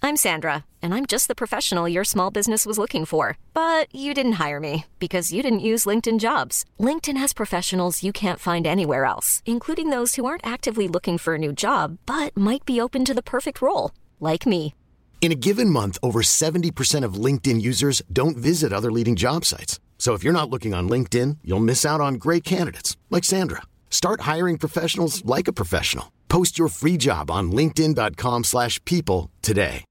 I'm Sandra, and I'm just the professional your small business was looking for. But you didn't hire me because you didn't use LinkedIn Jobs. LinkedIn has professionals you can't find anywhere else, including those who aren't actively looking for a new job, but might be open to the perfect role, like me. In a given month, over 70% of LinkedIn users don't visit other leading job sites. So if you're not looking on LinkedIn, you'll miss out on great candidates like Sandra. Start hiring professionals like a professional. Post your free job on linkedin.com/people today.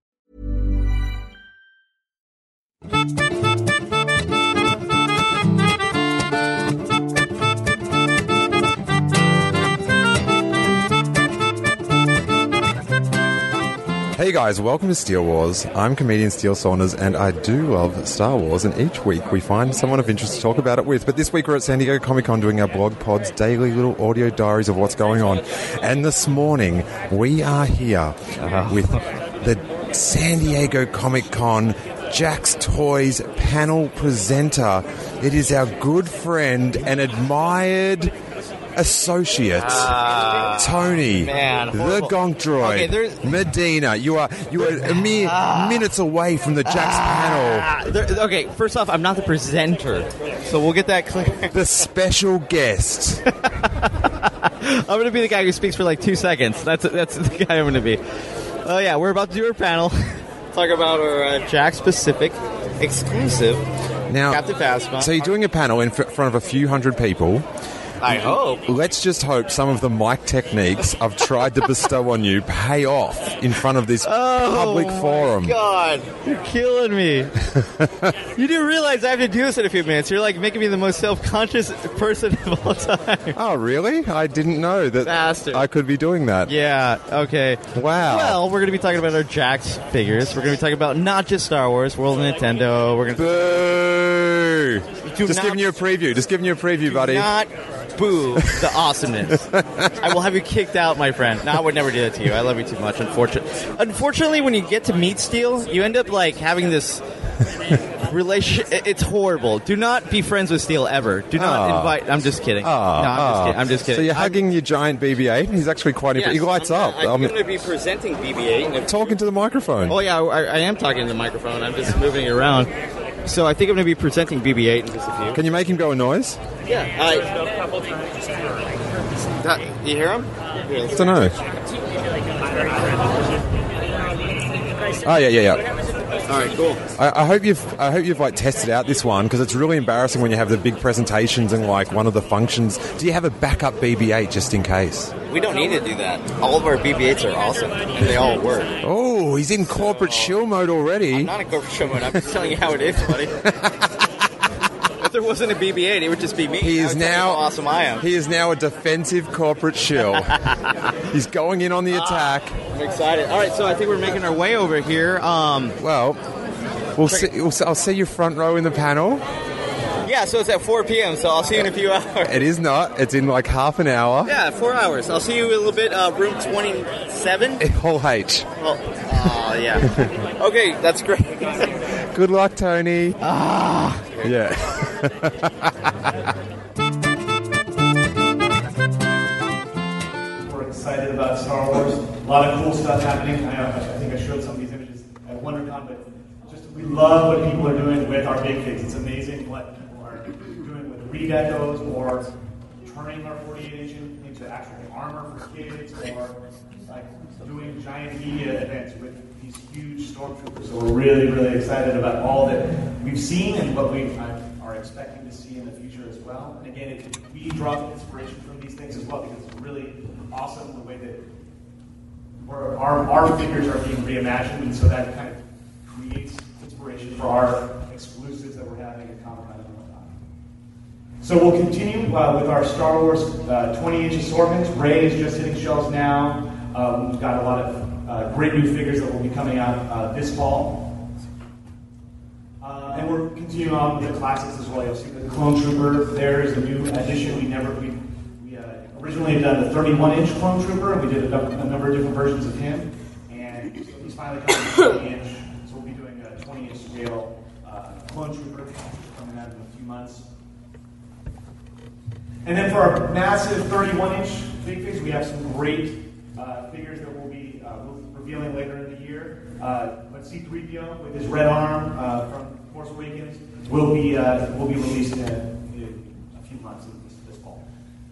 Hey guys, welcome to Steele Wars. I'm comedian Steele Saunders, and I do love Star Wars, and each week we find someone of interest to talk about it with. But this week we're at San Diego Comic-Con doing our blog pods, daily little audio diaries of what's going on. And this morning we are here with the San Diego Comic-Con Jack's Toys panel presenter. It is our good friend and admired associate, Tony, the Gonk Droid, Medina. You are a mere minutes away from the Jack's panel. Okay, first off, I'm not the presenter, so we'll get that clear. The special guest. I'm going to be the guy who speaks for like 2 seconds. That's the guy I'm going to be. Oh yeah, we're about to do our panel. Talk about our Jack's Pacific exclusive. Now, Captain Phasma. So you're doing a panel in front of a few hundred people. I hope. Let's just hope some of the mic techniques I've tried to bestow on you pay off in front of this public forum. Oh, my God. You're killing me. You do realize I have to do this in a few minutes. You're like making me the most self-conscious person of all time. Oh, really? I didn't know that Bastard. I could be doing that. Yeah, okay. Wow. Well, we're going to be talking about our Jack's figures. We're going to be talking about not just Star Wars, World of Nintendo. We're going to... Boo! Just giving you a preview, buddy. Not boo the awesomeness. I will have you kicked out, my friend. No, I would never do that to you. I love you too much, unfortunately, when you get to meet Steele, you end up like having this relationship. It's horrible. Do not be friends with Steele ever. Do not invite. I'm just kidding. I'm just kidding. So you're hugging your giant BB-8? He's actually quite... Yes, he lights up. I'm going to be presenting BB-8. Talking to the microphone. Oh, yeah, I am talking to the microphone. I'm just moving it around. So I think I'm going to be presenting BB-8 in just a few. Can you make him go a noise? Yeah. Do you hear him? I don't know. Oh, yeah. All right, cool. I hope you've like tested out this one, because it's really embarrassing when you have the big presentations and like one of the functions. Do you have a backup BB-8 just in case? We don't need to do that. All of our BB-8s are awesome, and they all work. Oh, he's in corporate shill mode already. I'm not in corporate shill mode. I'm just telling you how it is, buddy. If there wasn't a BB-8, it would just be me. He is now how awesome I am. He is now a defensive corporate shill. He's going in on the attack. I'm excited. All right, so I think we're making our way over here. Well, I'll see you front row in the panel. Yeah, so it's at 4 p.m., so I'll see you in a few hours. It is not. It's in like half an hour. Yeah, 4 hours. I'll see you in a little bit. Room 27? Hall H. Oh, yeah. Okay, that's great. Good luck, Tony. Yeah. We're excited about Star Wars. A lot of cool stuff happening. I think I showed some of these images at WonderCon, but we love what people are doing with our big figs. It's amazing what people are doing with redecos, or turning our 48-inch into actual armor for kids, or like doing giant media events with these huge stormtroopers. So we're really, really excited about all that we've seen and what we are expecting to see in the future as well. And again, we draw inspiration from these things as well, because it's really awesome the way that our figures are being reimagined, and so that kind of creates inspiration for our exclusives that we're having at Comic-Con and whatnot. So we'll continue with our Star Wars 20-inch assortments. Rey is just hitting shelves now. We've got a lot of great new figures that will be coming out this fall. And we're continuing on with the classics as well. You'll see the Clone Trooper. There is a new addition. We originally had done the 31-inch Clone Trooper, and we did a number of different versions of him. And so he's finally coming to 20-inch. So we'll be doing a 20-inch scale Clone Trooper coming out in a few months. And then for our massive 31-inch big figs, we have some great figures that we'll be revealing later in the year. But C-3PO with his red arm from Force Awakens will be released in a few months this fall.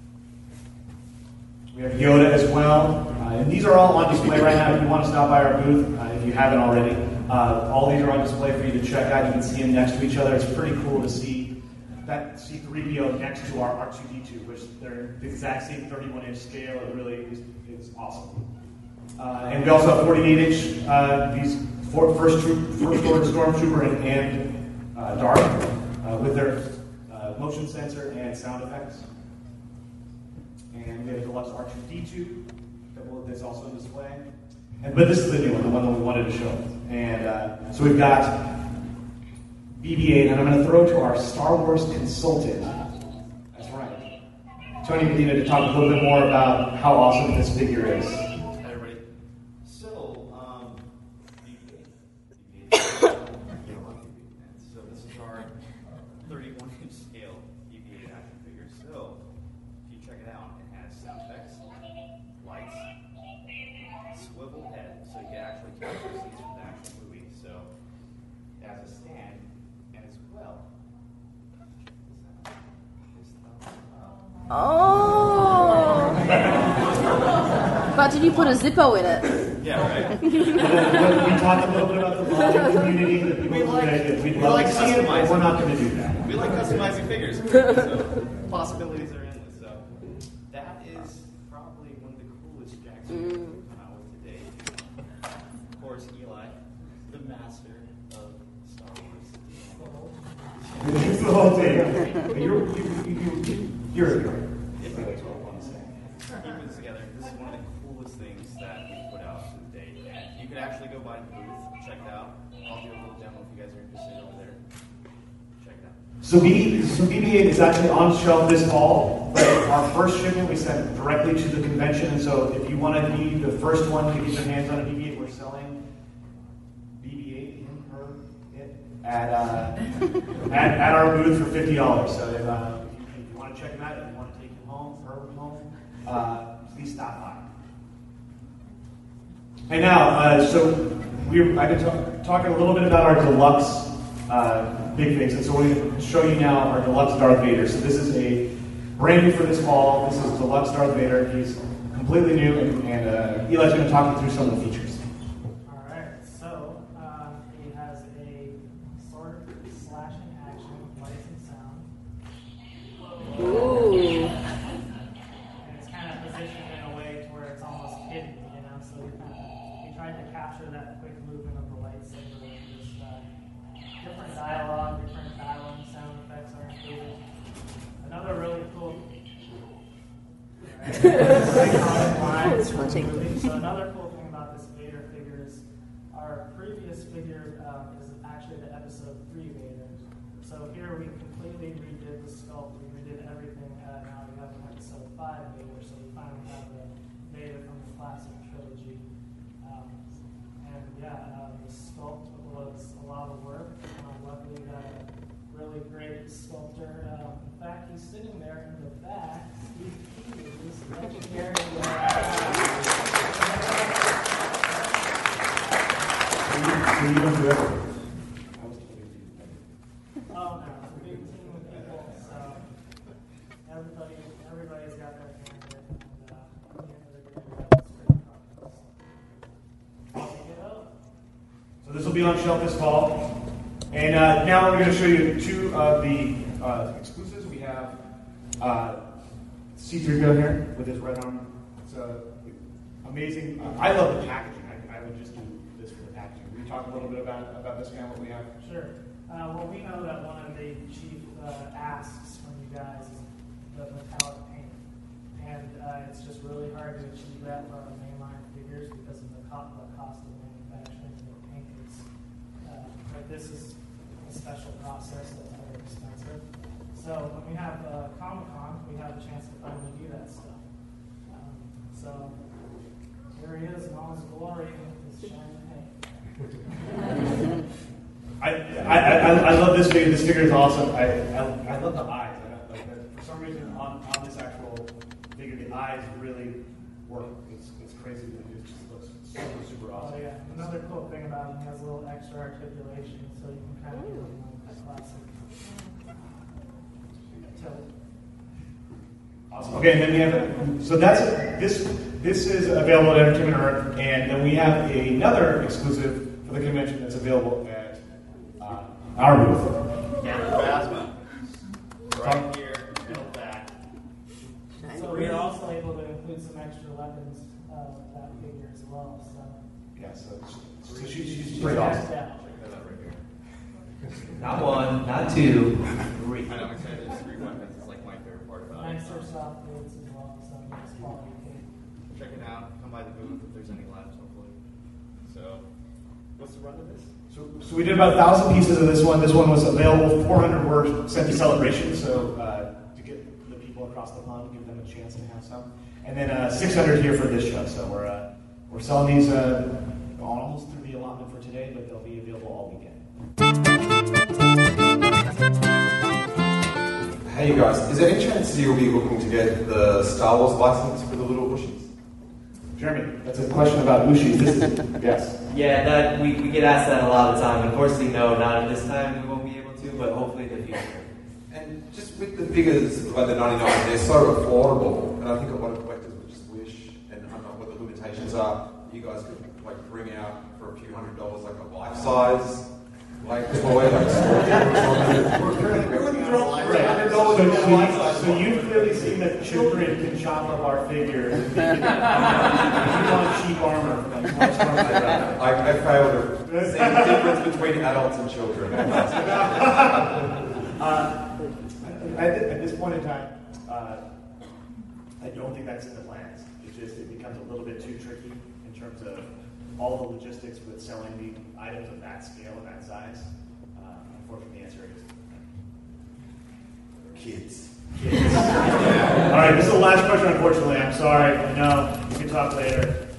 We have Yoda as well, and these are all on display right now. If you want to stop by our booth, if you haven't already, all these are on display for you to check out. You can see them next to each other. It's pretty cool to see that C-3PO next to our R2-D2, which they're the exact same 31-inch scale. It really is awesome. And we also have 48-inch these first order Stormtrooper and Darth with their motion sensor and sound effects. And we have deluxe R2-D2 that's also on display. But this is the new one, the one that we wanted to show. And so we've got BB-8, and I'm going to throw to our Star Wars consultant. That's right, Tony Medina, to talk a little bit more about how awesome this figure is. Hi, everybody. So, BB-8. So this is our 31-inch scale BB-8 action figure. So, if you check it out, it has sound effects, lights, swivel head, so you can actually capture scenes from the actual movie. So, it has a stand, and as well. Oh! But did you put a Zippo in it? Yeah, right. We talked a little bit about the vlog community, the people we'd love to see it, but we're not going to do that. We like customizing figures, so possibilities are endless. So that is probably one of the coolest jacks we've come out with today. Of course, Eli, the master of Star Wars. It's the whole thing. You're a girl. That's what I want to say. Keeping this together, this is one of the coolest things that we put out to the date. And you can actually go by the booth, check it out. I'll do a little demo if you guys are interested over there. Check it out. So BB-8 is actually on shelf this fall, but our first shipment we sent directly to the convention, and so if you want to be the first one to get your hands on a BB-8, we're selling BB-8 at our booth for $50. So if you want to check them out, if you want to take them home, please stop by. And now, I've been talking a little bit about our deluxe big things, and so we're going to show you now our deluxe Darth Vader. So this is a brand new for this fall. This is deluxe Darth Vader. He's completely new, and Eli's going to talk you through some of the features. All right, so he has a sword slashing action with lights and sound. Ooh. And it's kind of positioned in a way to where it's almost hidden, you know. So we tried to capture that quick movement of the lightsaber with this different dialogue, different battling sound effects are included. Another really cool. It's watching. So another cool thing about this Vader figure is our previous figure is actually the Episode 3 Vader. So here we completely redid the sculpt, we redid everything. Now we have an Episode 5 Vader, so we finally have the Vader from the classic trilogy. The sculpt was a lot of work. Luckily, we got a really great sculptor. In fact, he's sitting there in the back. Steve Keys, legendary. So you don't do everything. Oh no, it's a big team of people, so everybody's got their hand in it, and at the end of the day, we have this great process. Take it up. So this will be on shelf this fall. And now we're going to show you two of the exclusives. We have C-3PO here with his red arm. It's amazing. I love the packaging. I would just do this for the packaging. Will you talk a little bit about this guy, what we have? Sure. Well, we know that one of the chief asks from you guys is the metallic paint. And it's just really hard to achieve that for our mainline figures because of the cost of manufacturing the paint. But this is a special process that's very expensive. So when we have Comic-Con, we have a chance to finally do that stuff. So here he is in all his glory with his shiny paint. I love this figure. This figure is awesome. I love the eyes. For some reason, on this actual figure, the eyes really work. It's crazy. It just looks super, super super Oh awesome. yeah, another cool thing about him, he has a little extra articulation, so you can kind of do a classic tilt. Awesome. Okay, and then we have so that's this is available at Entertainment Earth, and then we have another exclusive for the convention that's available at our booth. Phasma. Right here, built that. So we're also able to include some extra weapons with that figure as well. So Yeah, so she's pretty awesome. yeah. Not one, not two, 3. And I'm excited. It's 3 weapons. It's like my favorite part about it. Nicer soft boots as well, so nice quality tape. Check it out. Come by the booth if there's any left, hopefully. So, what's the run of this? So we did about 1,000 pieces of this one. This one was available. 400 were sent to Celebration, so to get the people across the pond, give them a chance to have some. And then 600 here for this show. So we're selling these almost through the allotment for today, but they'll be available all weekend. Hey, you guys. Is there any chance you'll be looking to get the Star Wars license for the Little Bushies? Jeremy, that's a question about Ushi. Yes. Yeah, that we get asked that a lot of the time. Unfortunately, no, not at this time. We won't be able to, but hopefully in the future. And just with the figures, like the 99, they're so affordable, and I think a lot of collectors would just wish, and I don't know what the limitations are, you guys could like bring out for a few $100 like a life-size like toy, like So you've clearly seen that children can chop up our figures. If you want cheap armor from them, I failed to see the difference between adults and children. At this point in time, I don't think that's in the plans. It becomes a little bit too tricky in terms of all the logistics with selling the items of that scale and that size. Unfortunately, the answer is Kids. all right, this is the last question, unfortunately. I'm sorry. No, we can talk later.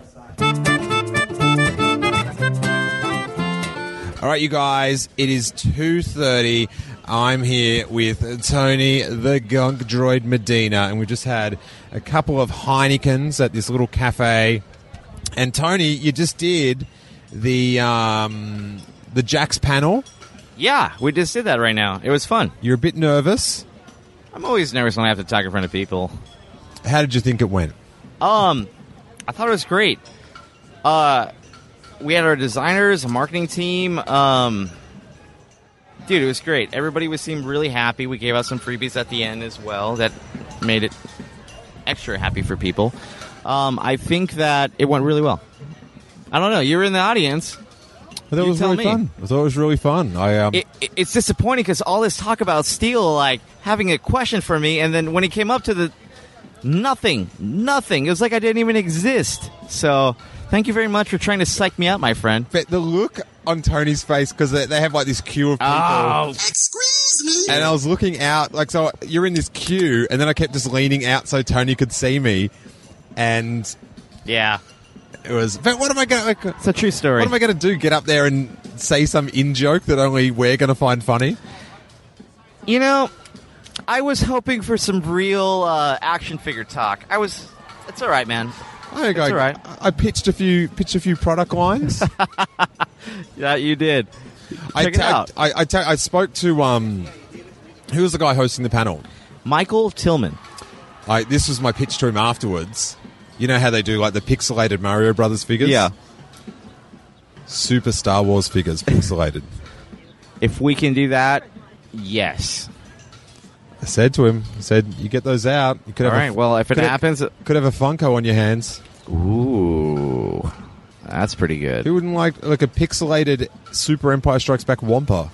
All right, you guys, it is 2:30. I'm here with Tony, the Gunk Droid Medina, and we've just had a couple of Heinekens at this little cafe. And Tony, you just did the Jax panel. Yeah, we just did that right now. It was fun. You're a bit nervous. I'm always nervous when I have to talk in front of people. How did you think it went? I thought it was great. We had our designers, a marketing team. Dude, it was great. Everybody seemed really happy. We gave out some freebies at the end as well that made it extra happy for people. I think that it went really well. I don't know. You're in the audience. I thought it was really fun. I thought it was really fun. It's disappointing because all this talk about Steel, like, having a question for me, and then when he came up to the... Nothing. It was like I didn't even exist. So... Thank you very much for trying to psych me out, my friend. But the look on Tony's face, because they have like this queue of people. Oh. Excuse me. And I was looking out, like, so you're in this queue, and then I kept just leaning out so Tony could see me. And yeah, it was, but what am I going to, it's a true story. What am I going to do? Get up there and say some in-joke that only we're going to find funny? You know, I was hoping for some real action figure talk. It's all right, man. It's all right. I pitched a few product lines. Yeah, you did. Check it out. I spoke to who was the guy hosting the panel? Michael Tillman. This was my pitch to him afterwards. You know how they do like the pixelated Mario Brothers figures? Yeah. Super Star Wars figures, pixelated. If we can do that, yes. I said to him, you get those out. You could All have right, well, if it happens... Could have a Funko on your hands. Ooh, that's pretty good. Who wouldn't like a pixelated Super Empire Strikes Back Wampa?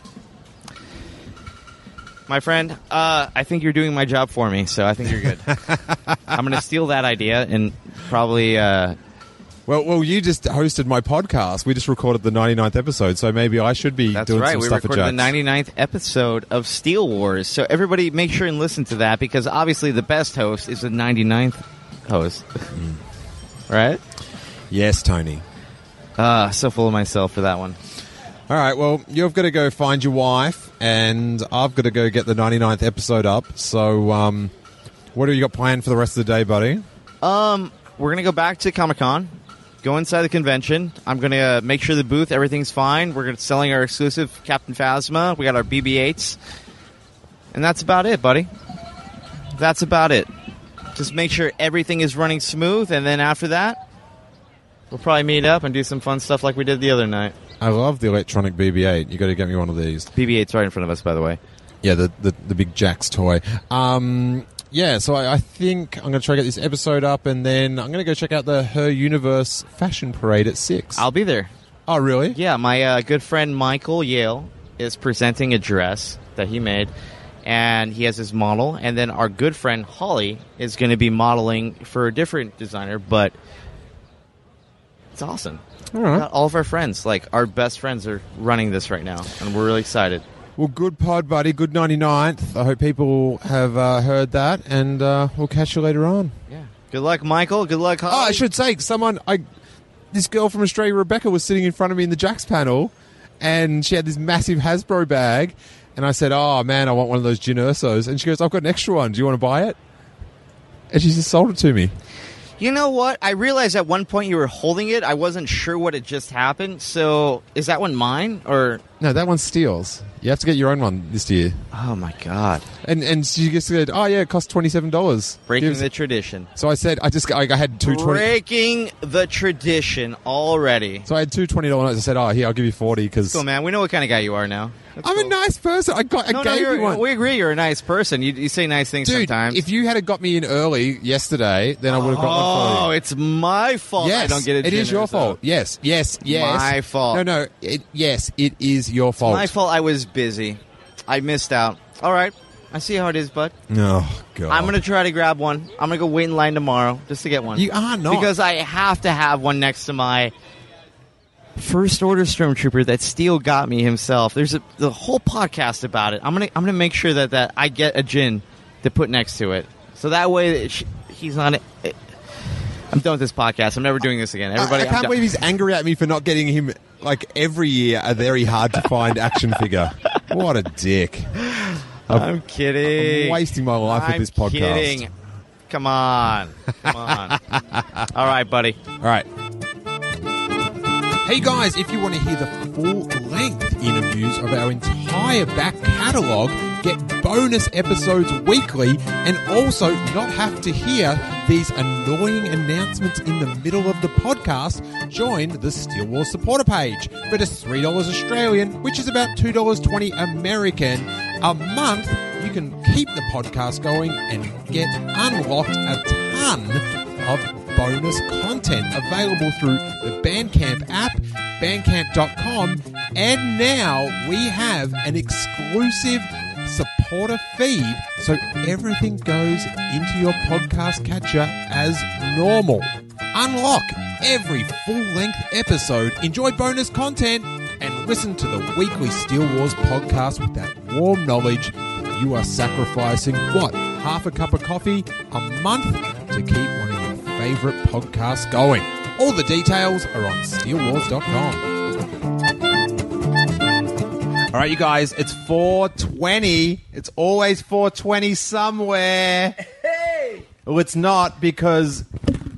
My friend, I think you're doing my job for me, so I think you're good. I'm going to steal that idea and probably... Well, you just hosted my podcast. We just recorded the 99th episode, so maybe I should be doing some stuff at Jax. We recorded the 99th episode of Steel Wars, so everybody make sure and listen to that, because obviously the best host is the 99th host. Right? Yes, Tony. So full of myself for that one. All right, well, you've got to go find your wife, and I've got to go get the 99th episode up. So, what have you got planned for the rest of the day, buddy? We're going to go back to Comic-Con, go inside the convention. I'm going to make sure the booth, everything's fine. We're going to selling our exclusive Captain Phasma. We got our BB-8s. And that's about it, buddy. That's about it. Just make sure everything is running smooth, and then after that, we'll probably meet up and do some fun stuff like we did the other night. I love the electronic BB-8. You got to get me one of these. BB-8's right in front of us, by the way. Yeah, the big Jax toy. Yeah, so I think I'm going to try to get this episode up, and then I'm going to go check out the Her Universe Fashion Parade at 6. I'll be there. Oh, really? Yeah, my good friend Michael Yale is presenting a dress that he made, and he has his model. And then our good friend Holly is going to be modeling for a different designer, but it's awesome. All right. All of our friends, like our best friends, are running this right now, and we're really excited. Well, good pod, buddy. Good 99th. I hope people have heard that, and we'll catch you later on. Yeah. Good luck, Michael. Good luck, Holly. Oh, I should say, this girl from Australia, Rebecca, was sitting in front of me in the Jax panel, and she had this massive Hasbro bag, and I said, oh, man, I want one of those Gin Ursos. And she goes, I've got an extra one. Do you want to buy it? And she just sold it to me. You know what? I realized at one point you were holding it. I wasn't sure what had just happened. So, is that one mine, or...? No, that one's Steele's. You have to get your own one this year. Oh, my God. And she just said, oh, yeah, it costs $27. Breaking the tradition. So I said, I had two Breaking the tradition already. So I had two $20 notes. I said, oh, here, I'll give you 40 because... Cool, man. We know what kind of guy you are now. That's I'm cool. a nice person. I gave you one. We agree you're a nice person. You say nice things Dude, sometimes. if you had got me in early yesterday, then I would have got one for you. Oh, it's my fault I don't get it. It is your fault. Yes. My fault. No. Yes, it is your fault. My fault. I was busy. I missed out. All right. I see how it is, bud. Oh, God. I'm going to try to grab one. I'm going to go wait in line tomorrow just to get one. You are not. Because I have to have one next to my First Order Stormtrooper that Steele got me himself. There's the whole podcast about it. I'm gonna make sure that I get a gin to put next to it, so that way he's not. I'm done with this podcast. I'm never doing this again. Everybody, I can't believe he's angry at me for not getting him like every year a very hard to find action figure. What a dick! I'm kidding. I'm wasting my life with this podcast. Kidding. Come on. All right, buddy. All right. Hey guys, if you want to hear the full-length interviews of our entire back catalogue, get bonus episodes weekly, and also not have to hear these annoying announcements in the middle of the podcast, join the Steele Wars supporter page for just $3 Australian, which is about $2.20 American a month. You can keep the podcast going and get unlocked a ton of bonus content available through the Bandcamp app, bandcamp.com, and now we have an exclusive supporter feed, so everything goes into your podcast catcher as normal. Unlock every full-length episode, enjoy bonus content, and listen to the weekly Steele Wars podcast with that warm knowledge that you are sacrificing, half a cup of coffee a month to keep one of your favorite podcasts going. All the details are on steelewars.com. All right, you guys, it's 4:20. It's always 4:20 somewhere. Hey! Well, it's not because,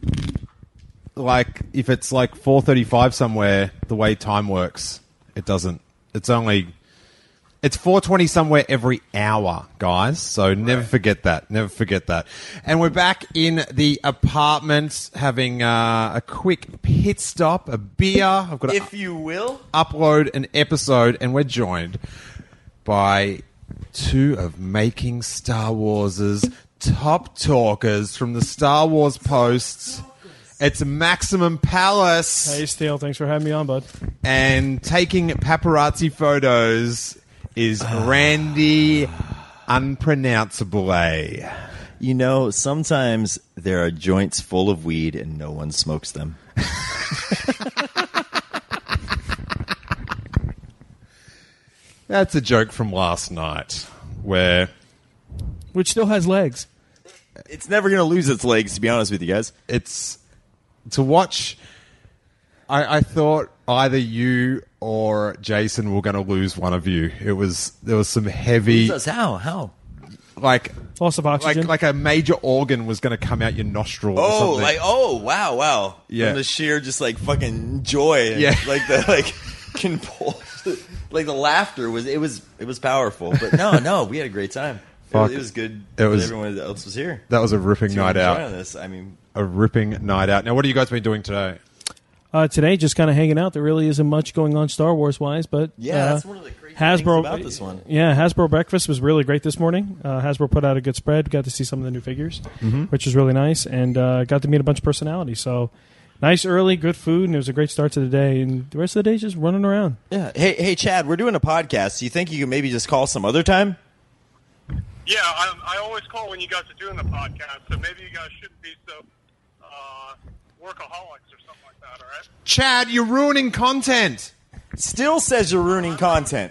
like, if it's like 4:35 somewhere, the way time works, it doesn't. It's 4:20 somewhere every hour, guys. So never forget that. Never forget that. And we're back in the apartment having a quick pit stop, a beer. I've got to, if you will, upload an episode, and we're joined by two of Making Star Wars' top talkers from the Star Wars posts. It's Maximum Palace. Hey, Steele. Thanks for having me on, bud. And taking paparazzi photos is Randy Unpronounceable. You know, sometimes there are joints full of weed and no one smokes them. That's a joke from last night, which still has legs. It's never going to lose its legs, to be honest with you guys. It's to watch. I thought either you or Jason were going to lose one of you. There was some heavy. How? like loss of oxygen. like a major organ was going to come out your nostril. or something. Wow. Yeah. From the sheer just like fucking joy. And, Yeah. like the like compulsion, like the laughter was powerful. But no, we had a great time. Fuck. It was good. It was- that everyone else was here. That was a ripping to night enjoy out. on this. I mean, A ripping night out. Now, what have you guys been doing today? Today, just kind of hanging out. There really isn't much going on Star Wars wise, but that's one of the crazy Hasbro things about this one. Yeah, Hasbro breakfast was really great this morning. Hasbro put out a good spread. Got to see some of the new figures, which was really nice, and got to meet a bunch of personalities. So nice early, good food, and it was a great start to the day. And the rest of the day is just running around. Yeah. Hey, Chad, we're doing a podcast. Do you think you could maybe just call some other time? Yeah, I always call when you guys are doing the podcast, so maybe you guys shouldn't be so workaholics or something like that, all right? Chad, you're ruining content. Still says you're ruining content.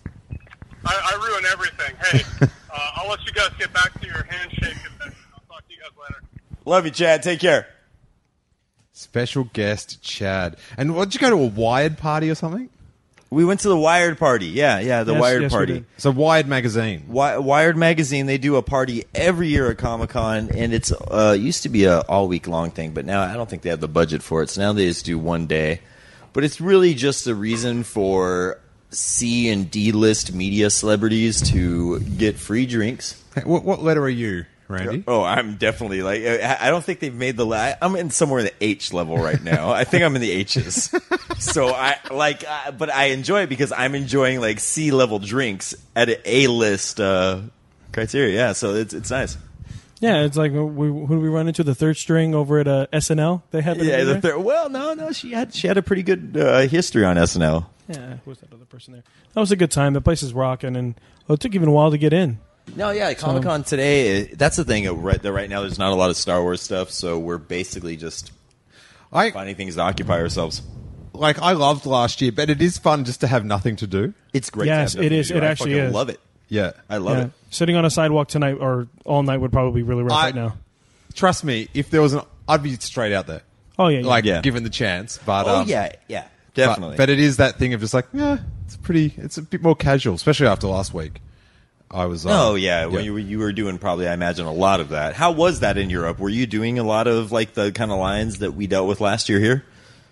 I ruin everything. Hey, I'll let you guys get back to your handshake, and then I'll talk to you guys later. Love you, Chad. Take care. Special guest Chad. And what, did you go to a Wired party or something? We went to the Wired party. Yeah, the Wired party. So Wired magazine. Wired magazine, they do a party every year at Comic-Con, and it's used to be a all-week-long thing, but now I don't think they have the budget for it, so now they just do one day. But it's really just a reason for C and D-list media celebrities to get free drinks. Hey, what letter are you, Randy? Oh, I'm definitely like, I don't think they've made the I'm in somewhere in the H level right now. I think I'm in the H's. So but I enjoy it because I'm enjoying like C level drinks at an A-list criteria. Yeah, so it's nice. Yeah, it's like who do we run into? The third string over at SNL. They had the third. Well, no, she had a pretty good history on SNL. Yeah, who was that other person there? That was a good time. The place is rocking, and it took even a while to get in. No, yeah, Comic-Con today, that's the thing. Right now, there's not a lot of Star Wars stuff, so we're basically just finding things to occupy ourselves. Like, I loved last year, but it is fun just to have nothing to do. It's great. Yes, to have it is. to do. It actually I is. love it. Yeah. I love it. Sitting on a sidewalk tonight or all night would probably be really rough right now. Trust me, if there was I'd be straight out there. Oh, yeah. Given the chance. But, yeah, definitely. But it is that thing of just like, it's a bit more casual, especially after last week. I was. When you were doing probably, I imagine, a lot of that. How was that in Europe? Were you doing a lot of like the kind of lines that we dealt with last year here?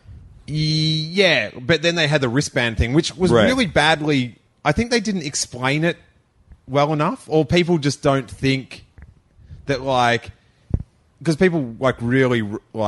Yeah, but then they had the wristband thing, which was really badly. I think they didn't explain it well enough, or people just don't think that because people really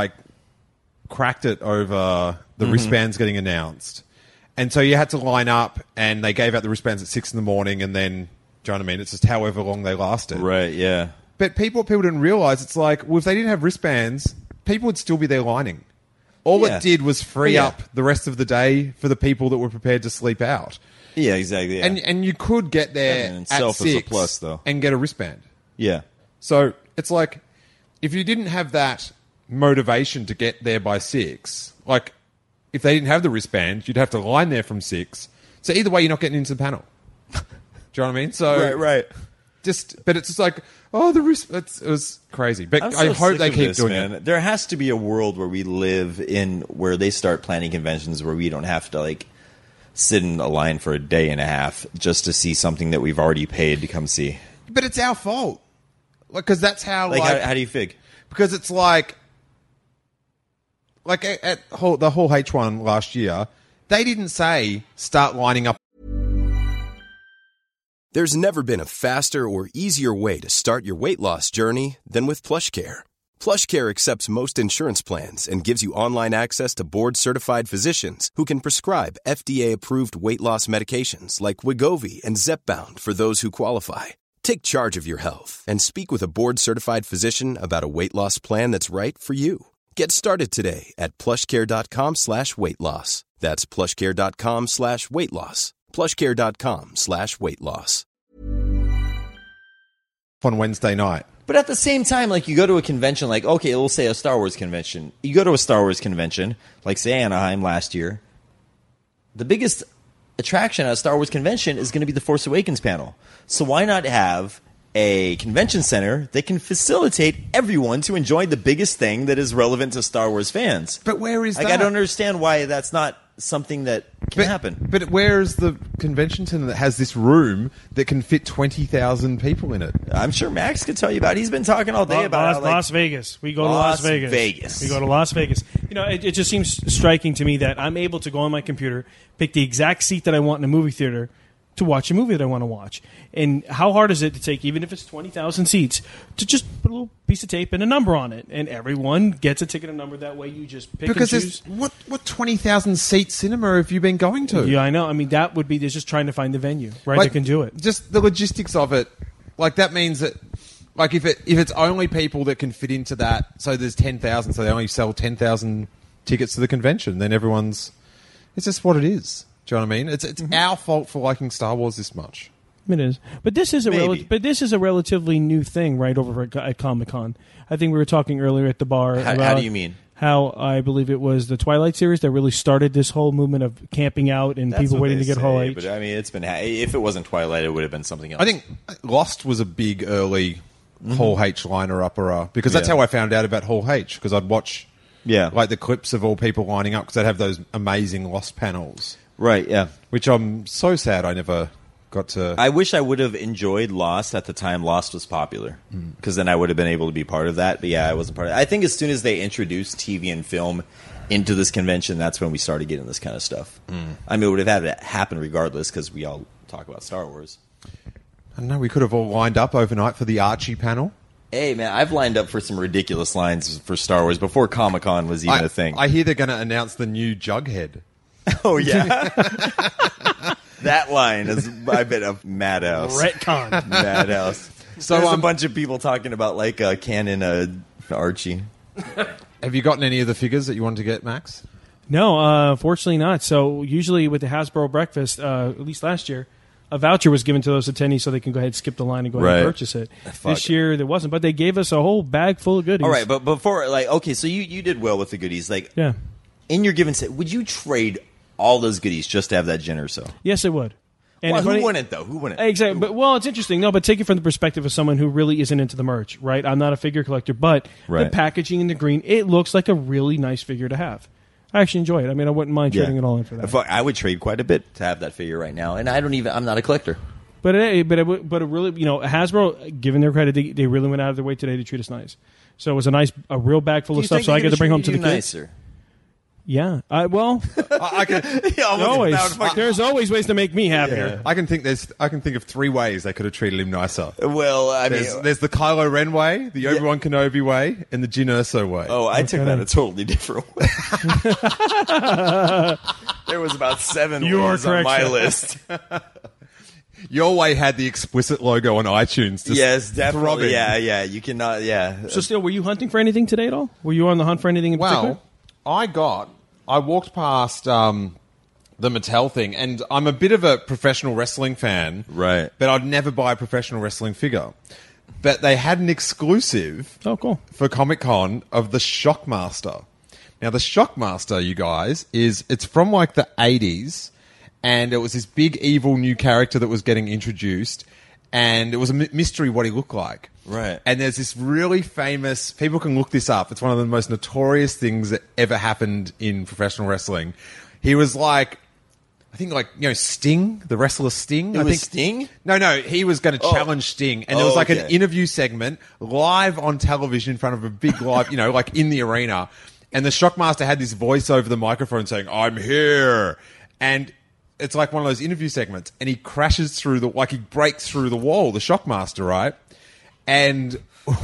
cracked it over the wristbands getting announced, and so you had to line up, and they gave out the wristbands at 6 a.m, and then. Do you know what I mean? It's just however long they lasted. Right, yeah. But people didn't realize, it's like, well, if they didn't have wristbands, people would still be there lining. All it did was free up the rest of the day for the people that were prepared to sleep out. Yeah, exactly. Yeah. And you could get there at 6 is a plus, though. And get a wristband. Yeah. So it's like, if you didn't have that motivation to get there by 6, like, if they didn't have the wristband, you'd have to line there from 6. So either way, you're not getting into the panel. Do you know what I mean? So right. But it's just like, the wrist. It was crazy. But I hope they keep doing it. There has to be a world where we live in where they start planning conventions where we don't have to sit in a line for a day and a half just to see something that we've already paid to come see. But it's our fault, because that's how. How do you fig? Because it's like at the whole H1 last year, they didn't say start lining up. There's never been a faster or easier way to start your weight loss journey than with PlushCare. PlushCare accepts most insurance plans and gives you online access to board-certified physicians who can prescribe FDA-approved weight loss medications like Wegovy and Zepbound for those who qualify. Take charge of your health and speak with a board-certified physician about a weight loss plan that's right for you. Get started today at plushcare.com/weightloss. That's plushcare.com/weightloss. plushcare.com/weightloss. On Wednesday night. But at the same time, you go to a convention, we'll say a Star Wars convention. You go to a Star Wars convention, say Anaheim last year. The biggest attraction at a Star Wars convention is going to be the Force Awakens panel. So why not have a convention center that can facilitate everyone to enjoy the biggest thing that is relevant to Star Wars fans? But where is that? I don't understand why that's not something that can happen. But where is the convention center that has this room that can fit 20,000 people in it? I'm sure Max could tell you about it. He's been talking all day about how, Las Vegas. We go to Las Vegas. We go to Las Vegas. It just seems striking to me that I'm able to go on my computer, pick the exact seat that I want in a movie theater to watch a movie that I want to watch. And how hard is it to take, even if it's 20,000 seats, to just put a little piece of tape and a number on it, and everyone gets a ticket and number that way. You just pick and choose. What 20,000 seat cinema have you been going to? Yeah, I know. I mean, that would be just trying to find the venue, right? That can do it. Just the logistics of it. Like, that means that, like, if it's only people that can fit into that, so there's 10,000, so they only sell 10,000 tickets to the convention, then it's just what it is. Do you know what I mean? It's our fault for liking Star Wars this much. It is, but this is a relatively new thing, right? Over at Comic-Con, I think we were talking earlier at the bar. How do you mean? How I believe it was the Twilight series that really started this whole movement of camping out and people waiting to get Hall H. But I mean, it's been if it wasn't Twilight, it would have been something else. I think Lost was a big early Hall H liner upper because that's how I found out about Hall H, because I'd watch like the clips of all people lining up because they'd have those amazing Lost panels. Right, yeah. Which I'm so sad I never got to... I wish I would have enjoyed Lost at the time Lost was popular, because then I would have been able to be part of that. But yeah, I wasn't part of it. I think as soon as they introduced TV and film into this convention, that's when we started getting this kind of stuff. I mean, it would have had to happen regardless, because we all talk about Star Wars. I don't know, we could have all lined up overnight for the Archie panel. Hey, man, I've lined up for some ridiculous lines for Star Wars before Comic-Con was even a thing. I hear they're going to announce the new Jughead. Oh, yeah. That line is, I bet, a madhouse. Retcon. Madhouse. So there's a bunch of people talking about, like, canon Archie. Have you gotten any of the figures that you wanted to get, Max? No, fortunately not. So usually with the Hasbro breakfast, at least last year, a voucher was given to those attendees so they can go ahead and skip the line and go ahead and purchase it. This year there wasn't, but they gave us a whole bag full of goodies. All right, but before, like, okay, so you did well with the goodies. Like, yeah. In your given set, would you trade all those goodies just to have that Jyn Erso? Yes, I would. And who wouldn't, though? Who wouldn't? Exactly. But, well, it's interesting. No, but take it from the perspective of someone who really isn't into the merch, right? I'm not a figure collector, but the packaging in the green, it looks like a really nice figure to have. I actually enjoy it. I mean, I wouldn't mind trading it all in for that. I would trade quite a bit to have that figure right now, and I'm not a collector. But it really, Hasbro, given their credit, they really went out of their way today to treat us nice. So it was a real bag full of stuff. So I get to bring home to the kids. Nicer? Yeah. I can always. There's always ways to make me happier. Yeah. I can think of 3 ways they could have treated him nicer. Well, there's the Kylo Ren way, the Obi-Wan Kenobi way, and the Jyn Erso way. Oh, I took that a totally different way. There was about 7 ways on my list. Your way had the explicit logo on iTunes. Yes, definitely. Yeah. You cannot. Yeah. So, still, were you hunting for anything today at all? Were you on the hunt for anything in particular? I walked past the Mattel thing, and I'm a bit of a professional wrestling fan. Right. But I'd never buy a professional wrestling figure. But they had an exclusive for Comic-Con of the Shockmaster. Now, the Shockmaster, you guys, it's from like the 80s, and it was this big evil new character that was getting introduced, and it was a mystery what he looked like. Right. And there's this really famous, people can look this up, it's one of the most notorious things that ever happened in professional wrestling. He was like, I think Sting, the wrestler Sting. Sting? No, he was going to challenge Sting. And there was an interview segment live on television in front of a big live, like in the arena. And the Shockmaster had this voice over the microphone saying, "I'm here." And it's like one of those interview segments. And he crashes through he breaks through the wall, the Shockmaster, right? And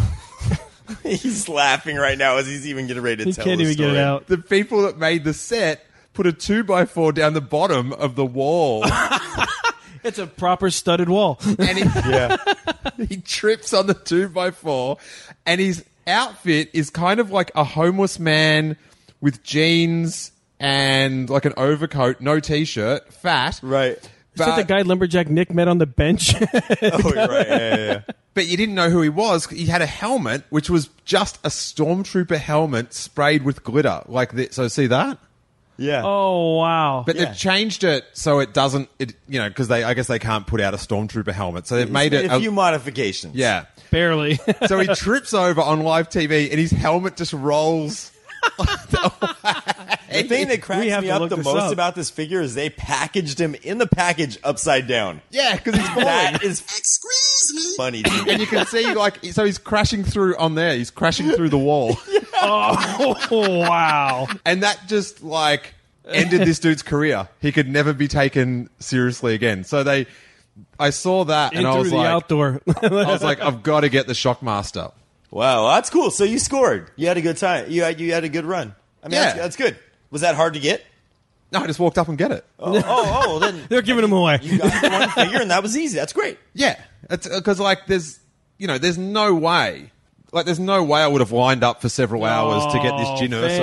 he's laughing right now as he's even getting ready to tell the story. He can't even get it out. The people that made the set put a 2x4 down the bottom of the wall. It's a proper studded wall. And he trips on the 2x4, and his outfit is kind of like a homeless man with jeans and like an overcoat, no t-shirt, fat. Right. Is that the guy Lumberjack Nick met on the bench? Right. Yeah. But you didn't know who he was. He had a helmet, which was just a stormtrooper helmet sprayed with glitter. Like this. So see that? Yeah. Oh, wow. But they've changed it so it doesn't, because I guess they can't put out a stormtrooper helmet. So they've made it a few modifications. Yeah. Barely. So he trips over on live TV and his helmet just rolls. The thing that cracks have me to up look the this most up. about this figure is they packaged him in the package upside down. Yeah, because he's falling. That is funny to me. And you can see, like, so he's crashing through on there. He's crashing through the wall. Oh, wow. And that just, like, ended this dude's career. He could never be taken seriously again. So I saw that and I Into was the like, outdoor. I was like, I've got to get the Shockmaster. Wow, that's cool. So you scored. You had a good time. You had a good run. I mean, Yeah. that's good. Was that hard to get? No, I just walked up and get it. Well, then They're giving him away. you got the one figure, and that was easy. That's great. Yeah, it's because like there's no way. Like, there's no way I would have lined up for several hours to get this Jin Urso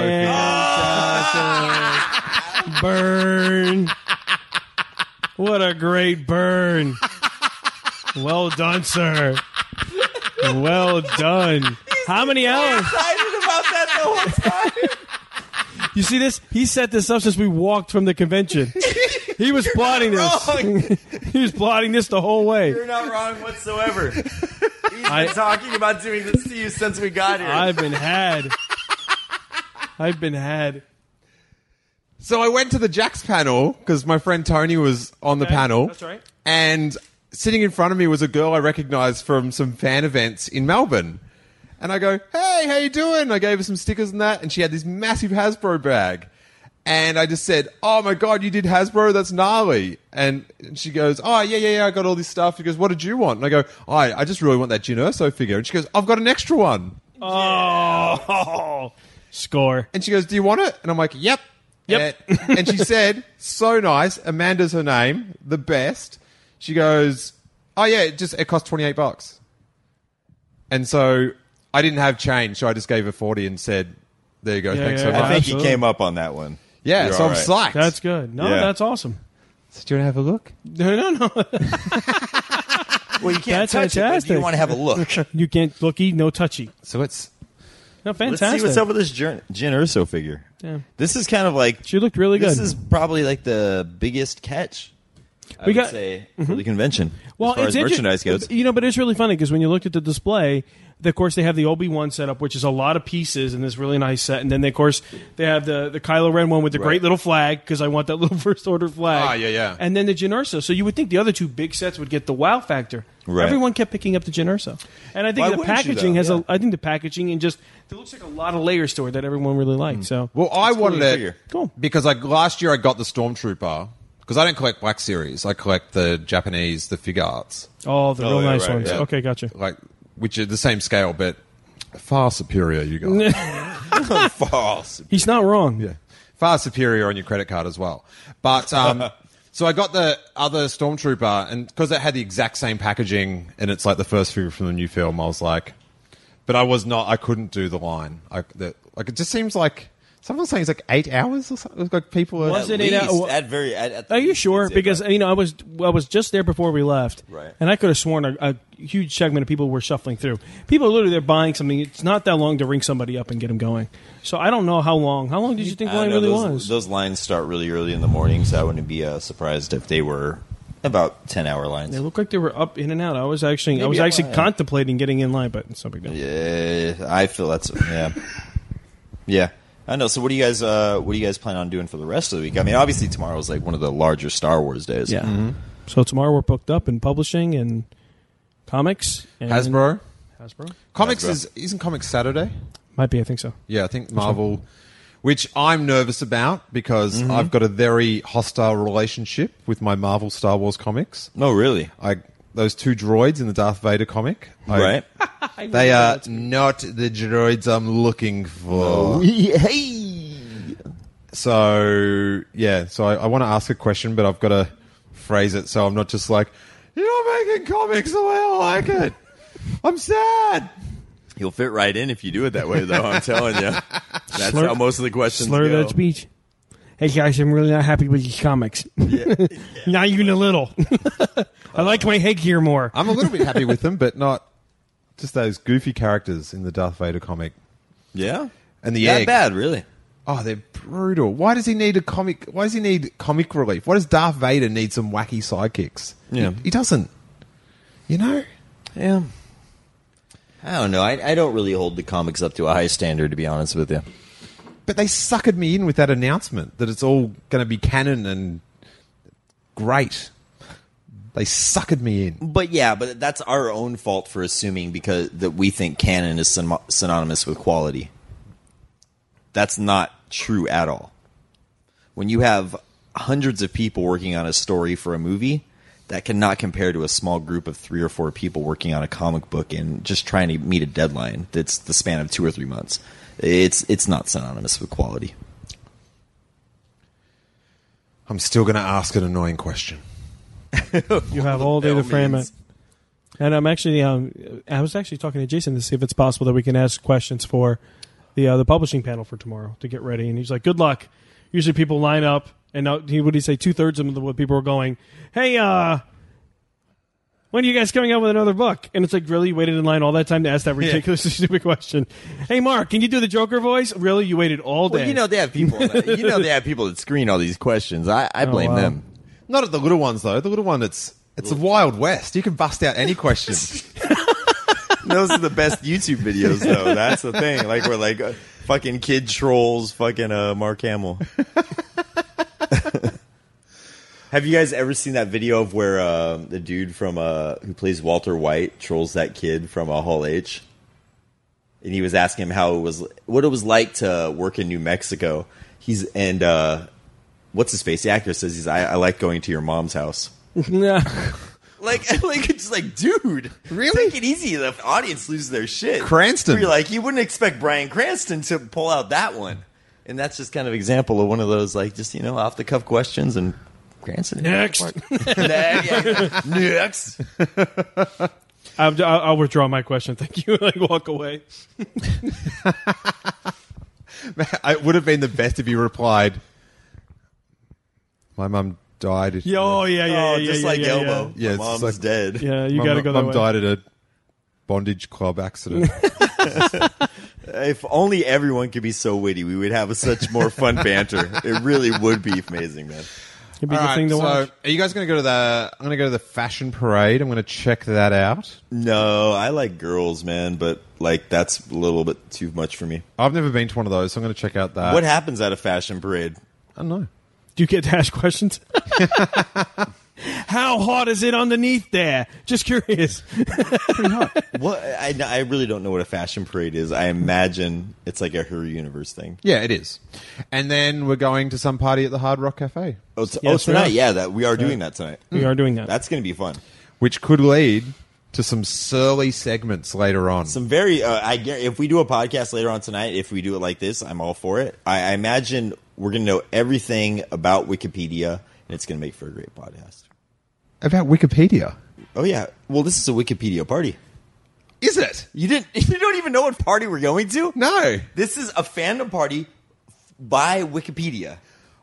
figure. Burn. What a great burn. Well done, sir. Well done. How many hours? Excited about that the whole time. You see this? He set this up since we walked from the convention. He was plotting this. He was plotting this the whole way. You're not wrong whatsoever. He's been talking about doing this to you since we got here. I've been had. So I went to the Jax panel because my friend Tony was on the panel. That's right. And sitting in front of me was a girl I recognized from some fan events in Melbourne. And I go, hey, how you doing? I gave her some stickers and that. And she had this massive Hasbro bag. And I just said, oh, my God, you did Hasbro? That's gnarly. And she goes, oh, yeah, I got all this stuff. She goes, what did you want? And I go, oh, I just really want that Jin Urso figure. And she goes, I've got an extra one. Oh, score. And she goes, do you want it? And I'm like, yep. Yep. And she said, so nice. Amanda's her name, the best. She goes, oh, yeah, it cost $28. And so I didn't have change, so I just gave her 40 and said, there you go, thanks so much. I think you came up on that one. Yeah, You're so all I'm right. psyched. That's good. No, Yeah. that's awesome. So do you want to have a look? No. Well, you can't That's touch it, but fantastic. you want to have a look. You can't looky, no touchy. So it's... No, Let's fantastic. see what's up with this Jin Urso figure. Yeah. This is kind of like... She looked really good. This is probably like the biggest catch, I would say, for the convention. Well, as far as it's merchandise goes. but it's really funny because when you looked at the display, of course, they have the Obi-Wan setup, which is a lot of pieces in this really nice set. And then, of course, they have the Kylo Ren one with the great little flag because I want that little First Order flag. Ah, yeah. And then the Jin Urso. So you would think the other two big sets would get the wow factor. Right. Everyone kept picking up the Jin Urso. And I think Why the wouldn't you, packaging though? I think the packaging and just, there looks like a lot of layers to it that everyone really liked. So Well, I wanted to it figure. Cool. because like last year I got the Stormtrooper because I don't collect Black Series. I collect the Japanese, the figure arts, all the real yeah, nice right, ones. yeah. Okay, gotcha. like which are the same scale but far superior. You guys, False. He's not wrong. yeah, far superior on your credit card as well. But so I got the other Stormtrooper, and because it had the exact same packaging, and it's like the first figure from the new film, I was like, but I couldn't do the line. It just seems like. Someone's saying it's like 8 hours or something. Like people are. Was At it 8 least, hours? at the Are you least, sure? it's it, Because right? I was just there before we left, Right. and I could have sworn a huge segment of people were shuffling through. People are literally they're buying something. It's not that long to ring somebody up and get them going. So I don't know how long. How long did you think the I line don't know, really those, was? Those lines start really early in the morning, so I wouldn't be surprised if they were about 10-hour lines. They looked like they were up in and out. I was actually Maybe up, yeah. contemplating getting in line, but it's no big deal. Yeah, I feel that's yeah. I know. So what do you guys plan on doing for the rest of the week? I mean, obviously tomorrow is like one of the larger Star Wars days. Yeah. Mm-hmm. So tomorrow we're booked up in publishing and comics. And Hasbro. Comics Hasbro. isn't Comics Saturday? Might be. I think so. Yeah, I think Marvel, which I'm nervous about because I've got a very hostile relationship with my Marvel Star Wars comics. Oh, really? Those two droids in the Darth Vader comic, Right. They are not the droids I'm looking for. Hey. So yeah, I want to ask a question, but I've got to phrase it so I'm not just like, you're not making comics the way I like it. I'm sad. You'll fit right in if you do it that way, though. I'm telling you. That's how most of the questions Slur go. that speech. Hey guys, I'm really not happy with these comics. Not even a little. I like my headgear more. I'm a little bit happy with them, but not just those goofy characters in the Darth Vader comic. Yeah? And the That egg. bad, really? Oh, they're brutal. Why does he need a comic? Why does he need comic relief? Why does Darth Vader need some wacky sidekicks? Yeah. He doesn't. You know? Yeah. I don't know. I don't really hold the comics up to a high standard, to be honest with you. But they suckered me in with that announcement that it's all going to be canon and great. They suckered me in. But that's our own fault for assuming because that we think canon is synonymous with quality. That's not true at all. When you have hundreds of people working on a story for a movie, that cannot compare to a small group of 3 or 4 people working on a comic book and just trying to meet a deadline that's the span of 2 or 3 months. It's not synonymous with quality. I'm still going to ask an annoying question. You have all day to frame it. And I'm actually, I was actually talking to Jason to see if it's possible that we can ask questions for the publishing panel for tomorrow to get ready. And he's like, "Good luck." Usually people line up, and what did he say? 2/3 of the people were going, "Hey, when are you guys coming out with another book?" And it's like, really? You waited in line all that time to ask that ridiculous, stupid question? "Hey, Mark, can you do the Joker voice?" Really? You waited all day? Well, they have people. They have people that screen all these questions. I blame them. Not at the little ones though. The little one, it's the Wild West. You can bust out any question. Those are the best YouTube videos, though. That's the thing. Like we're like fucking kid trolls, fucking Mark Hamill. Have you guys ever seen that video of where the dude from who plays Walter White trolls that kid from Hall H? And he was asking him what it was like to work in New Mexico. What's his face? The actor says I like going to your mom's house. Yeah. Like it's like, dude, really? Take it easy. The audience loses their shit. Cranston. You're like, you wouldn't expect Bryan Cranston to pull out that one. And that's just kind of example of one of those, like, just, off the cuff questions. And Cranston. Next. Next. I'll withdraw my question. Thank you. Like, walk away. It would have been the best if you replied, "My mum died." Just like Elmo. Yeah, my mom's like, dead. Yeah, you got to go that way. Mum died at a bondage club accident. If only everyone could be so witty, we would have such more fun banter. It really would be amazing, man. It'd be the thing to watch. Are you guys going to go to I'm going to go to the fashion parade. I'm going to check that out. No, I like girls, man, but like that's a little bit too much for me. I've never been to one of those, so I'm going to check out that. What happens at a fashion parade? I don't know. Do you get to ask questions? How hot is it underneath there? Just curious. Pretty hot. What? I really don't know what a fashion parade is. I imagine it's like a Her Universe thing. Yeah, it is. And then we're going to some party at the Hard Rock Cafe. Tonight? Yeah, we are doing that tonight. We are doing that. That's going to be fun. Which could lead to some surly segments later on. Some very... if we do a podcast later on tonight, if we do it like this, I'm all for it. I imagine we're going to know everything about Wikipedia, and it's going to make for a great podcast. About Wikipedia? Oh, yeah. Well, this is a Wikipedia party. Is it? You don't even know what party we're going to? No. This is a fandom party by Wikipedia.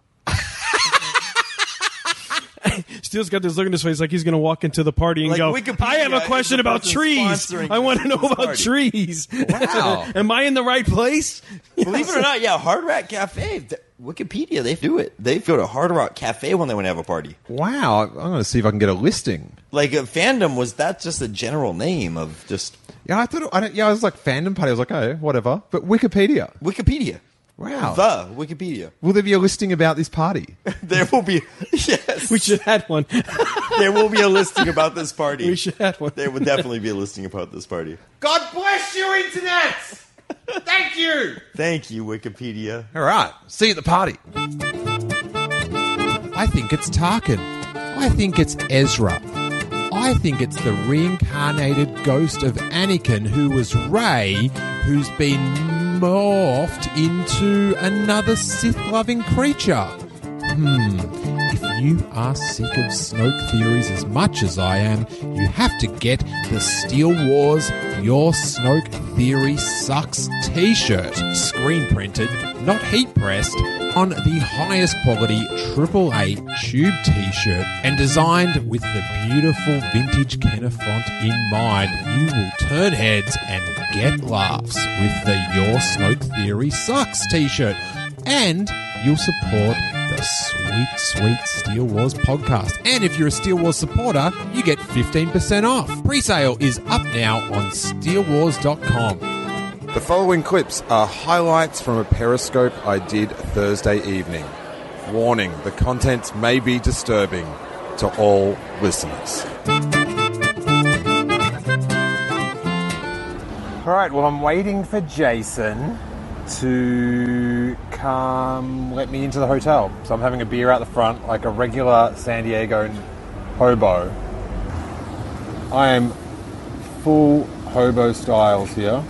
Steele's got this look in his face like he's going to walk into the party and go, "I have a question about trees. I want to know about trees." Wow. Am I in the right place? Believe it or not, yeah, Hard Rock Cafe, Wikipedia, they do it. They go to Hard Rock Cafe when they want to have a party. Wow. I'm going to see if I can get a listing. Like, fandom, was that just a general name of just... Yeah, I thought... I was like, fandom party. I was like, oh, whatever. But Wikipedia. Wow. The Wikipedia. Will there be a listing about this party? There will be. Yes. We should add one. There will be a listing about this party. We should add one. There would definitely be a listing about this party. God bless you, Internet! Thank you! Thank you, Wikipedia. All right. See you at the party. I think it's Tarkin. I think it's Ezra. I think it's the reincarnated ghost of Anakin who was Rey, who's been morphed into another Sith-loving creature. If you are sick of Snoke theories as much as I am, you have to get the Steele Wars Your Snoke Theory Sucks t-shirt. Screen printed, not heat pressed, on the highest quality AAA tube t-shirt and designed with the beautiful vintage Kenner font in mind. You will turn heads and get laughs with the Your Snoke Theory Sucks t-shirt. And you'll support the sweet, sweet Steele Wars podcast. And if you're a Steele Wars supporter, you get 15% off. Pre-sale is up now on steelewars.com. The following clips are highlights from a Periscope I did Thursday evening. Warning, the content may be disturbing to all listeners. All right, well, I'm waiting for Jason to come let me into the hotel. So I'm having a beer out the front like a regular San Diego hobo. I am full hobo styles here.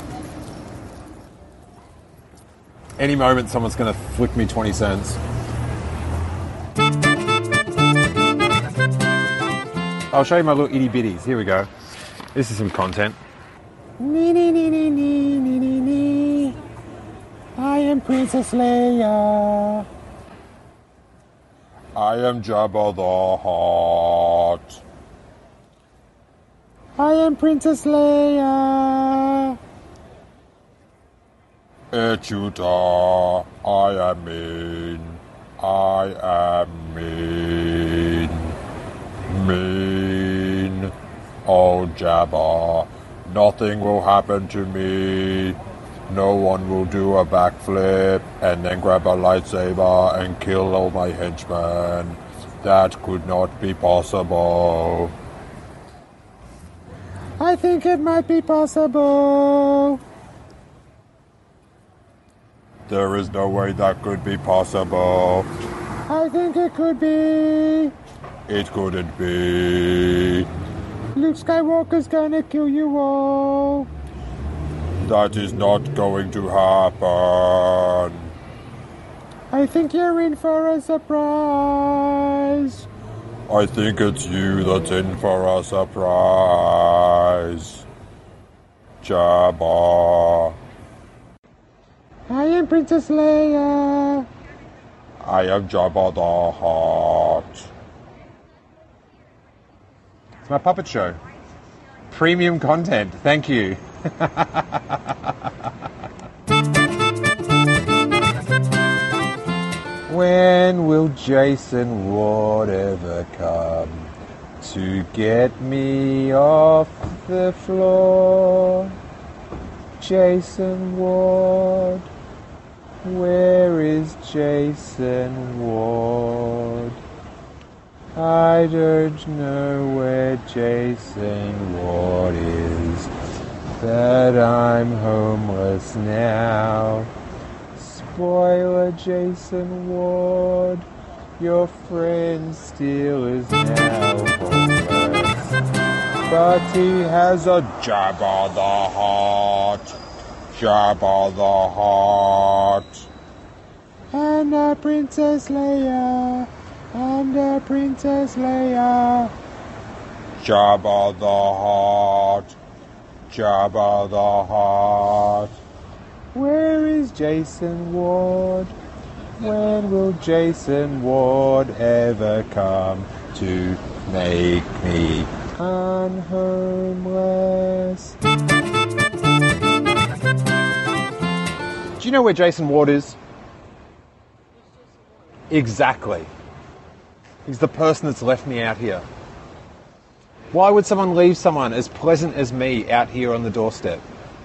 Any moment someone's going to flick me 20 cents. I'll show you my little itty bitties. Here we go. This is some content. Nee, nee, nee, nee, nee, nee, nee, nee. I am Princess Leia. I am Jabba the Hutt. I am Princess Leia. Echuta. I am mean. I am mean. Mean. Oh, Jabba. Nothing will happen to me. No one will do a backflip and then grab a lightsaber and kill all my henchmen. That could not be possible. I think it might be possible. There is no way that could be possible. I think it could be. It couldn't be. Luke Skywalker's gonna kill you all. That is not going to happen. I think you're in for a surprise. I think it's you that's in for a surprise. Jabba. I am Princess Leia. I am Jabba the Hutt. It's my puppet show. Premium content. Thank you. When will Jason Ward ever come to get me off the floor? Jason Ward, where is Jason Ward? I don't know where Jason Ward is, but I'm homeless now. Spoiler, Jason Ward, your friend Steele is now homeless, but he has a Jabba the Hutt, Jabba the Hutt, and a Princess Leia, and a Princess Leia. Jabba the Hutt, Jabba the Hutt. Where is Jason Ward? When will Jason Ward ever come to make me unhomeless? Do you know where Jason Ward is? Exactly. He's the person that's left me out here. Why would someone leave someone as pleasant as me out here on the doorstep?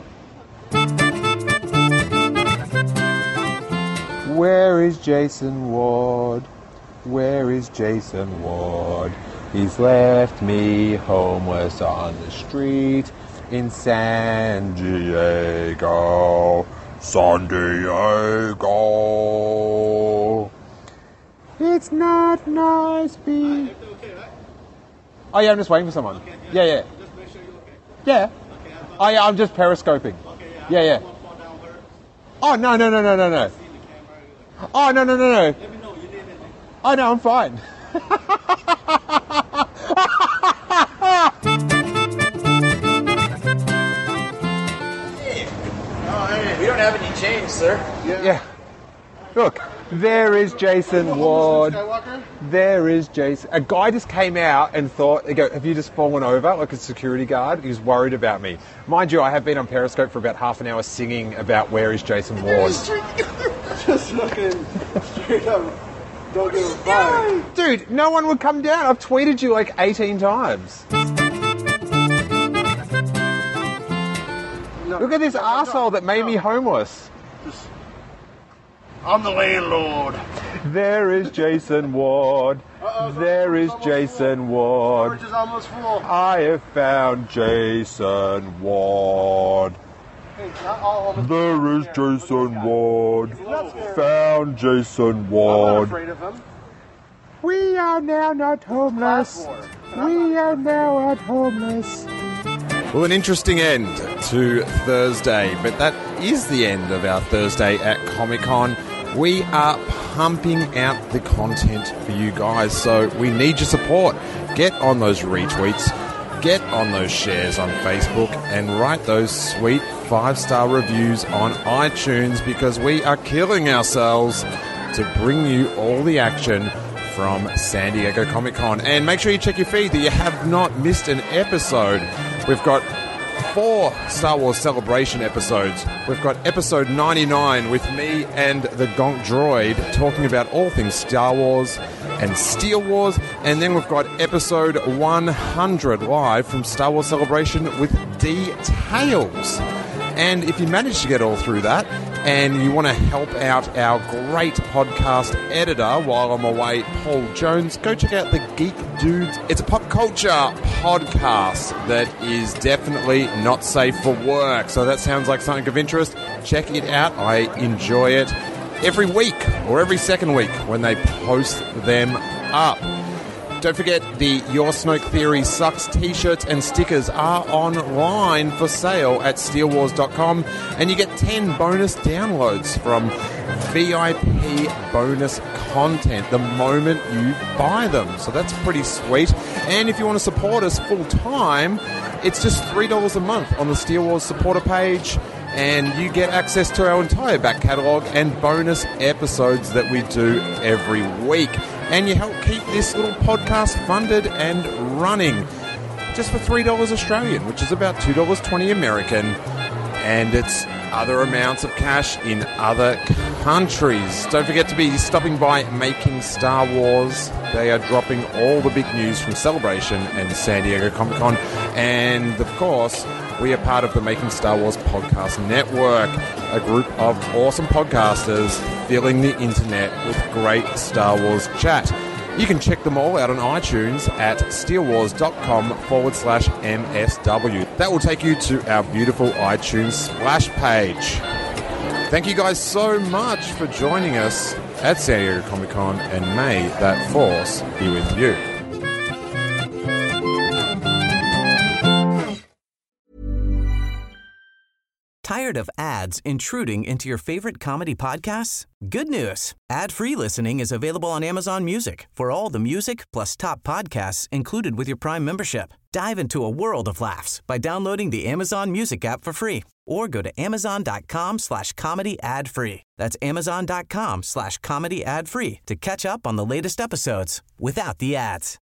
Where is Jason Ward? Where is Jason Ward? He's left me homeless on the street in San Diego. San Diego. It's not nice being... Oh yeah, I'm just waiting for someone. Yeah. Just make sure you're okay. Yeah. Oh yeah, I'm just periscoping. Yeah. Oh no. Oh no. Let me know you need anything. Oh no, I'm fine. We don't have any change, sir. Yeah. Look, there is Jason Ward. There is Jason. A guy just came out and thought, they go, have you just fallen over? Like a security guard. He was worried about me. Mind you, I have been on Periscope for about half an hour singing about where is Jason Ward. Just looking straight up. Don't give a fuck. Dude, no one would come down. I've tweeted you like 18 times. No, Look at this arsehole that made me homeless. I'm the landlord. There is Jason Ward. There is Jason Ward. Storage is almost full. I have found Jason Ward. Hey, not all of them. There is Jason Ward. Found Jason I'm not Ward. afraid of him. We are now not homeless. We are now not homeless. Well, an interesting end to Thursday, but that is the end of our Thursday at Comic-Con. We are pumping out the content for you guys, so we need your support. Get on those retweets, get on those shares on Facebook, and write those sweet 5-star reviews on iTunes, because we are killing ourselves to bring you all the action from San Diego Comic-Con. And make sure you check your feed that you have not missed an episode. We've got 4 Star Wars Celebration episodes. We've got episode 99 with me and the Gonk Droid talking about all things Star Wars and Steel Wars. And then we've got episode 100 live from Star Wars Celebration with details. And if you manage to get all through that and you want to help out our great podcast editor while I'm away, Paul Jones, go check out the Geek Dudes. It's a pop culture podcast that is definitely not safe for work. So that sounds like something of interest. Check it out. I enjoy it every week or every second week when they post them up. Don't forget, the Your Snoke Theory Sucks t-shirts and stickers are online for sale at steelwars.com, and you get 10 bonus downloads from VIP bonus content the moment you buy them. So that's pretty sweet. And if you want to support us full time, it's just $3 a month on the Steel Wars supporter page, and you get access to our entire back catalogue and bonus episodes that we do every week. And you help keep this little podcast funded and running just for $3 Australian, which is about $2.20 American. And it's other amounts of cash in other countries. Don't forget to be stopping by Making Star Wars. They are dropping all the big news from Celebration and San Diego Comic-Con. And, of course, we are part of the Making Star Wars Podcast Network, a group of awesome podcasters filling the internet with great Star Wars chat. You can check them all out on iTunes at steelwars.com/MSW. That will take you to our beautiful iTunes splash page. Thank you guys so much for joining us at San Diego Comic-Con, and may that force be with you. Tired of ads intruding into your favorite comedy podcasts? Good news. Ad-free listening is available on Amazon Music for all the music plus top podcasts included with your Prime membership. Dive into a world of laughs by downloading the Amazon Music app for free, or go to amazon.com/comedy ad-free. That's amazon.com/comedy ad-free to catch up on the latest episodes without the ads.